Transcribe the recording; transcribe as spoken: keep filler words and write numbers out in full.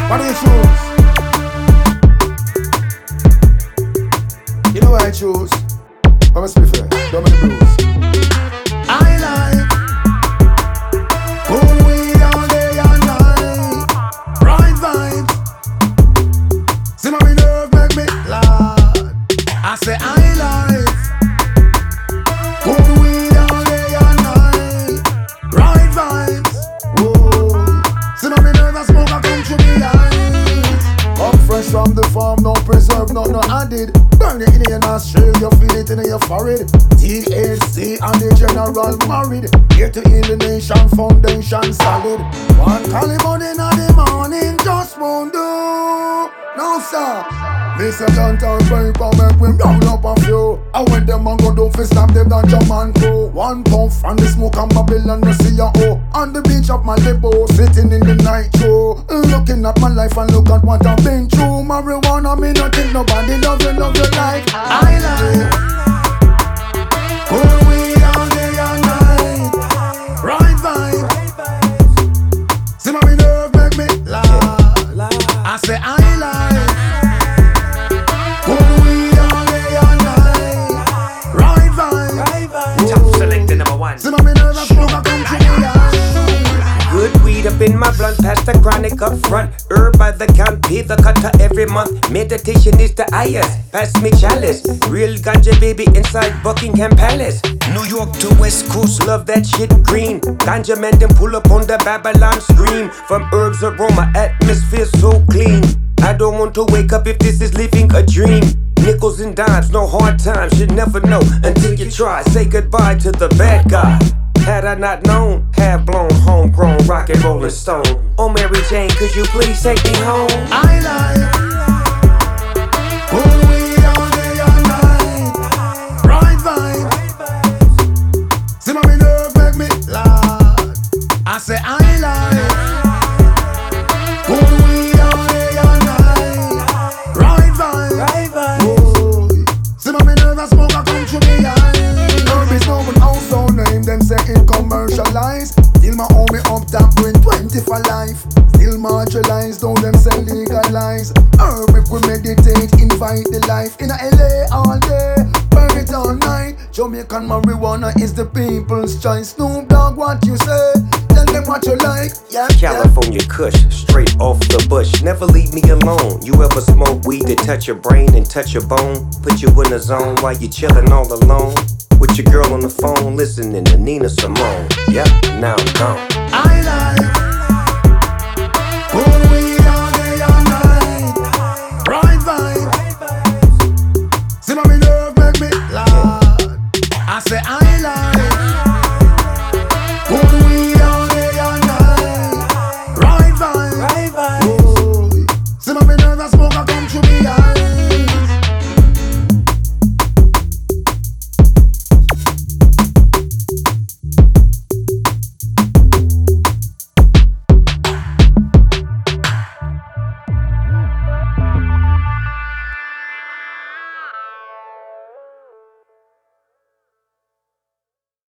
What do you choose? You know what I choose? I'm a spliffer, don't make the blues. I like cool weed all day and night. Right vibes. See my nerve make me laugh. I say I like cool weed all day and night. Right vibes. Whoa. See my nerve I smoke I come through me eyes. Up fresh from the farm, no preserve, no no added. Burn it in your nostril, you feel it in your forehead. T H C and the general married. Here to heal the nation, foundation solid. One caliber in the morning just won't do. No sir, this a downtown paper make we round up a few. I went them and go down for stab them down German crew. One puff and the smoke and Babylon no see ya oh. On the beach of Malibu, sitting in the night show. Looking at my life and look at what I've been through. Marijuana me not think nobody love you, love you like I like. Cool weed all day and night. Right vibe. See my nerve make me laugh. I say I like. Cool weed all day and night. Right vibe. Top selector number one. See my nerve I smoke I come to me eyes. Good weed up in my blunt, past the chronic up front. Herb by the count, pay the cutter every month. Meditation is the highest, pass me chalice. Real ganja baby inside Buckingham Palace. New York to West Coast, love that shit green. Ganja man them pull up on the Babylon stream. From herbs aroma, atmosphere so clean. I don't want to wake up if this is living a dream. Nickels and dimes, no hard times, you never know until you try. Say goodbye to the bad guy. Had I not known, half blown, homegrown, rock and rolling stone. Oh Mary Jane, could you please take me home? I like cool weed all day and night. Right vibe. See my nerve make me laugh. I say I like cool weed all day and night. Right vibe. Whoa. See my nerve I smoke I come through me eyes. Herb is no one household name. Them say it commercialized. Still my homie up top doing twenty for life. Still marginalized, though them say legalize. Herb if we meditate, invite the life. In a L A all day, burn it all night. Jamaican marijuana is the people's choice. Snoop Dogg, what you say? Tell them what you like. Yeah, California Kush, straight off the bush. Never leave me alone. You ever smoke weed to touch your brain and touch your bone? Put you in a zone while you chillin' all alone. With your girl on the phone, listening to Nina Simone. Yep, now I'm gone. I like cool weed all day and night. Right vibe. See my nerve make me laugh. I say I